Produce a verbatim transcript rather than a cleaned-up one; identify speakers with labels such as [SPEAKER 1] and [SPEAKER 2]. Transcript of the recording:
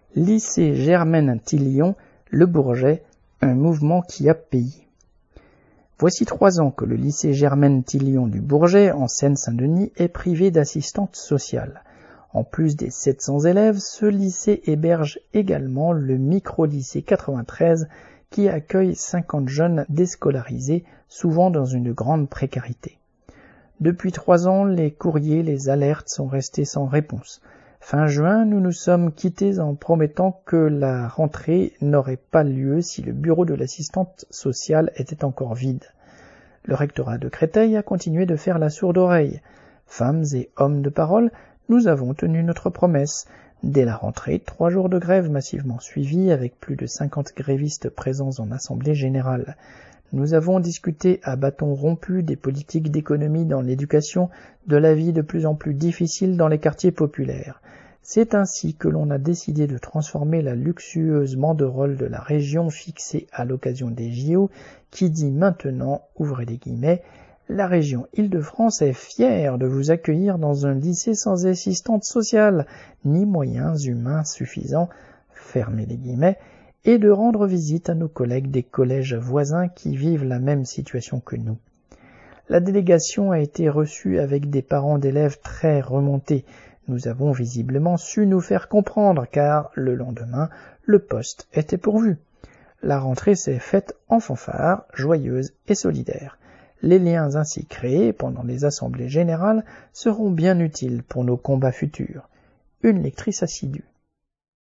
[SPEAKER 1] Lycée Germaine Tillion, Le Bourget, un mouvement qui a payé. Voici trois ans que le lycée Germaine Tillion du Bourget, en Seine-Saint-Denis, est privé d'assistante sociale. En plus des sept cents élèves, ce lycée héberge également le micro-lycée quatre-vingt-treize qui accueille cinquante jeunes déscolarisés, souvent dans une grande précarité. Depuis trois ans, les courriers, les alertes sont restés sans réponse. Fin juin, nous nous sommes quittés en promettant que la rentrée n'aurait pas lieu si le bureau de l'assistante sociale était encore vide. Le rectorat de Créteil a continué de faire la sourde oreille. Femmes et hommes de parole, nous avons tenu notre promesse. Dès la rentrée, trois jours de grève massivement suivis avec plus de cinquante grévistes présents en assemblée générale. Nous avons discuté à bâton rompu des politiques d'économie dans l'éducation, de la vie de plus en plus difficile dans les quartiers populaires. C'est ainsi que l'on a décidé de transformer la luxueuse banderole de la région fixée à l'occasion des J O, qui dit maintenant, ouvrez les guillemets, la région Île-de-France est fière de vous accueillir dans un lycée sans assistante sociale, ni moyens humains suffisants, fermez les guillemets, et de rendre visite à nos collègues des collèges voisins qui vivent la même situation que nous. La délégation a été reçue avec des parents d'élèves très remontés. Nous avons visiblement su nous faire comprendre car, le lendemain, le poste était pourvu. La rentrée s'est faite en fanfare, joyeuse et solidaire. Les liens ainsi créés pendant les assemblées générales seront bien utiles pour nos combats futurs. Une lectrice assidue.